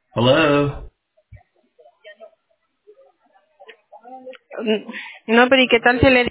Hello. No, pero ¿y qué tal se le